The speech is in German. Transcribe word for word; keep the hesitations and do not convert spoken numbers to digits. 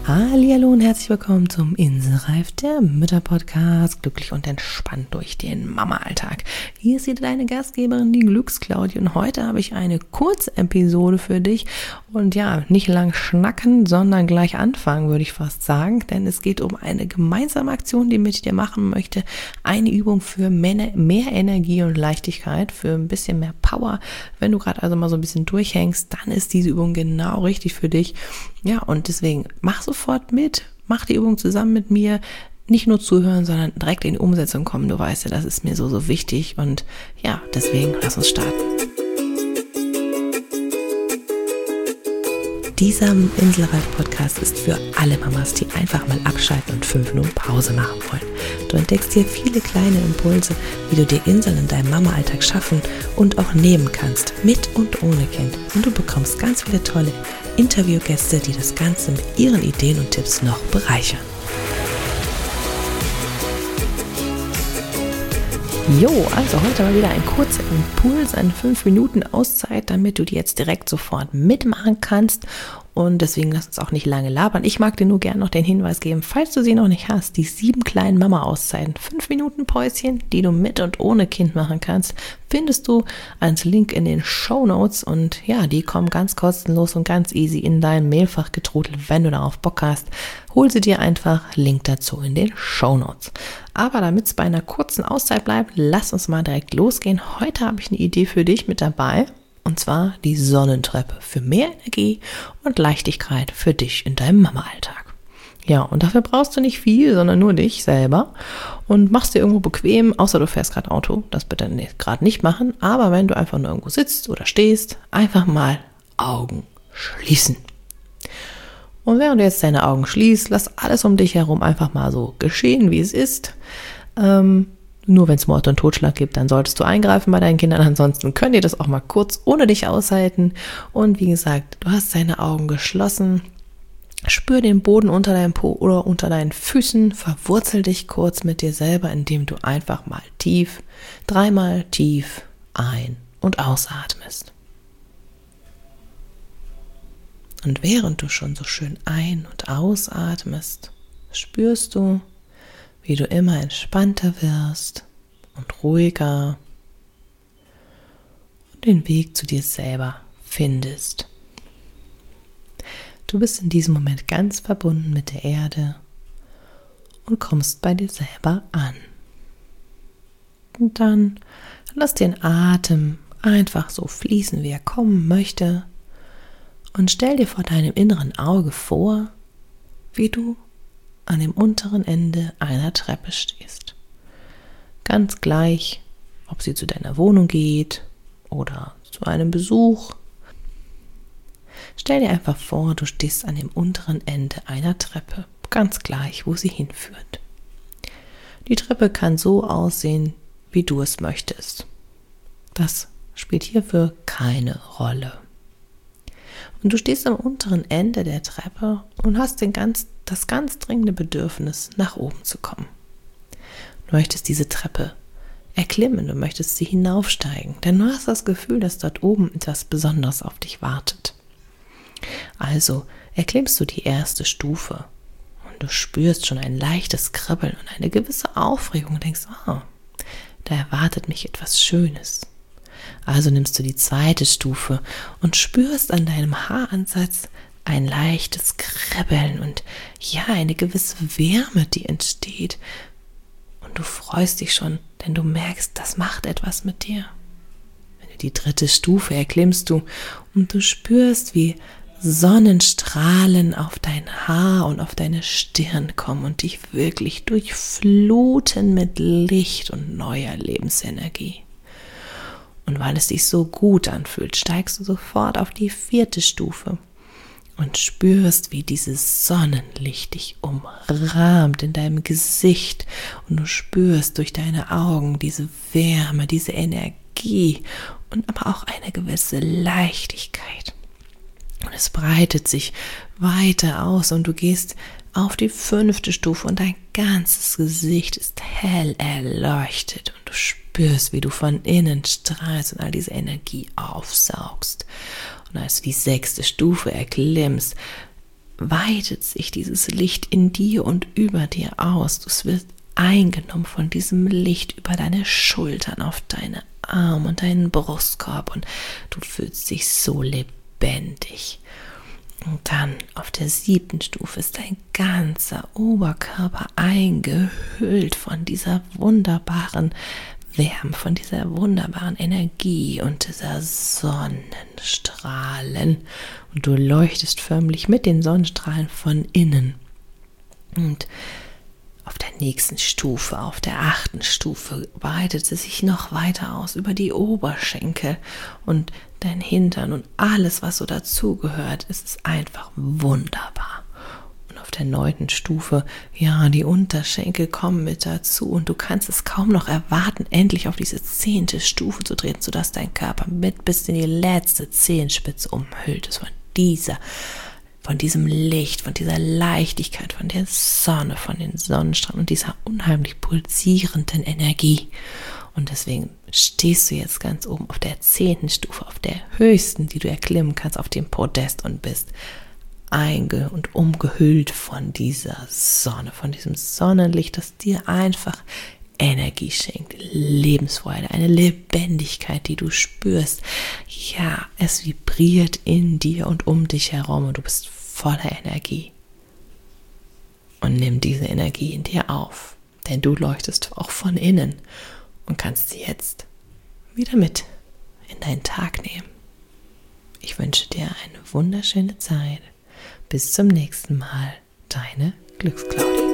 Hallihallo und herzlich willkommen zum Inselreif, der Mütter-Podcast, glücklich und entspannt durch den Mama-Alltag. Hier ist wieder deine Gastgeberin, die Glücksclaudi, und heute habe ich eine Kurzepisode für dich und ja, nicht lang schnacken, sondern gleich anfangen, würde ich fast sagen, denn es geht um eine gemeinsame Aktion, die mit dir machen möchte, eine Übung für mehr, mehr Energie und Leichtigkeit, für ein bisschen mehr Power. Wenn du gerade also mal so ein bisschen durchhängst, dann ist diese Übung genau richtig für dich. Ja, und deswegen mach sofort mit, mach die Übung zusammen mit mir, nicht nur zuhören, sondern direkt in die Umsetzung kommen. Du weißt ja, das ist mir so, so wichtig und ja, deswegen lass uns starten. Dieser Inselreif-Podcast ist für alle Mamas, die einfach mal abschalten und fünf Minuten Pause machen wollen. Du entdeckst hier viele kleine Impulse, wie du dir Inseln in deinem Mama-Alltag schaffen und auch nehmen kannst, mit und ohne Kind. Und du bekommst ganz viele tolle Interviewgäste, die das Ganze mit ihren Ideen und Tipps noch bereichern. Jo, also heute mal wieder ein kurzer Impuls, eine fünf Minuten Auszeit, damit du die jetzt direkt sofort mitmachen kannst. Und deswegen lass uns auch nicht lange labern. Ich mag dir nur gerne noch den Hinweis geben, falls du sie noch nicht hast, die sieben kleinen Mama-Auszeiten, fünf Minuten Päuschen, die du mit und ohne Kind machen kannst, findest du als Link in den Shownotes. Und ja, die kommen ganz kostenlos und ganz easy in dein Mailfach getrudelt, wenn du darauf Bock hast. Hol sie dir einfach, Link dazu in den Shownotes. Aber damit es bei einer kurzen Auszeit bleibt, lass uns mal direkt losgehen. Heute habe ich eine Idee für dich mit dabei. Und zwar die Sonnentreppe für mehr Energie und Leichtigkeit für dich in deinem Mama-Alltag. Ja, und dafür brauchst du nicht viel, sondern nur dich selber und machst dir irgendwo bequem, außer du fährst gerade Auto, das bitte gerade nicht machen, aber wenn du einfach nur irgendwo sitzt oder stehst, einfach mal Augen schließen. Und während du jetzt deine Augen schließt, lass alles um dich herum einfach mal so geschehen, wie es ist. Ähm, Nur wenn es Mord und Totschlag gibt, dann solltest du eingreifen bei deinen Kindern. Ansonsten können die das auch mal kurz ohne dich aushalten. Und wie gesagt, du hast deine Augen geschlossen. Spür den Boden unter deinem Po oder unter deinen Füßen. Verwurzel dich kurz mit dir selber, indem du einfach mal tief, dreimal tief ein- und ausatmest. Und während du schon so schön ein- und ausatmest, spürst du, wie du immer entspannter wirst und ruhiger und den Weg zu dir selber findest. Du bist in diesem Moment ganz verbunden mit der Erde und kommst bei dir selber an. Und dann lass den Atem einfach so fließen, wie er kommen möchte, und stell dir vor deinem inneren Auge vor, wie du an dem unteren Ende einer Treppe stehst. Ganz gleich, ob sie zu deiner Wohnung geht oder zu einem Besuch. Stell dir einfach vor, du stehst an dem unteren Ende einer Treppe, ganz gleich, wo sie hinführt. Die Treppe kann so aussehen, wie du es möchtest. Das spielt hierfür keine Rolle. Und du stehst am unteren Ende der Treppe und hast den ganz, das ganz dringende Bedürfnis, nach oben zu kommen. Du möchtest diese Treppe erklimmen, du möchtest sie hinaufsteigen, denn du hast das Gefühl, dass dort oben etwas Besonderes auf dich wartet. Also erklimmst du die erste Stufe und du spürst schon ein leichtes Kribbeln und eine gewisse Aufregung und denkst, oh, da erwartet mich etwas Schönes. Also nimmst du die zweite Stufe und spürst an deinem Haaransatz ein leichtes Kribbeln und ja, eine gewisse Wärme, die entsteht. Und du freust dich schon, denn du merkst, das macht etwas mit dir. Wenn du die dritte Stufe erklimmst du und du spürst, wie Sonnenstrahlen auf dein Haar und auf deine Stirn kommen und dich wirklich durchfluten mit Licht und neuer Lebensenergie. Und weil es sich so gut anfühlt, steigst du sofort auf die vierte Stufe und spürst, wie dieses Sonnenlicht dich umrahmt in deinem Gesicht und du spürst durch deine Augen diese Wärme, diese Energie und aber auch eine gewisse Leichtigkeit. Und es breitet sich weiter aus und du gehst auf die fünfte Stufe und dein ganzes Gesicht ist hell erleuchtet und du spürst, wie du von innen strahlst und all diese Energie aufsaugst. Und als du die sechste Stufe erklimmst, weitet sich dieses Licht in dir und über dir aus. Du wirst eingenommen von diesem Licht über deine Schultern, auf deine Arme und deinen Brustkorb und du fühlst dich so lebendig. Und dann auf der siebten Stufe ist dein ganzer Oberkörper eingehüllt von dieser wunderbaren Wärme, von dieser wunderbaren Energie und dieser Sonnenstrahlen. Und du leuchtest förmlich mit den Sonnenstrahlen von innen. Und auf der nächsten Stufe, auf der achten Stufe, weitet es sich noch weiter aus über die Oberschenkel und dein Hintern und alles, was so dazugehört. Es ist einfach wunderbar. Und auf der neunten Stufe, ja, die Unterschenkel kommen mit dazu und du kannst es kaum noch erwarten, endlich auf diese zehnte Stufe zu treten, sodass dein Körper mit bis in die letzte Zehenspitze umhüllt ist von dieser von diesem Licht, von dieser Leichtigkeit, von der Sonne, von den Sonnenstrahlen und dieser unheimlich pulsierenden Energie. Und deswegen stehst du jetzt ganz oben auf der zehnten Stufe, auf der höchsten, die du erklimmen kannst, auf dem Podest und bist einge- und umgehüllt von dieser Sonne, von diesem Sonnenlicht, das dir einfach Energie schenkt, Lebensfreude, eine Lebendigkeit, die du spürst. Ja, es vibriert in dir und um dich herum und du bist voller Energie. Und nimm diese Energie in dir auf, denn du leuchtest auch von innen und kannst sie jetzt wieder mit in deinen Tag nehmen. Ich wünsche dir eine wunderschöne Zeit. Bis zum nächsten Mal. Deine Glücksclaudia.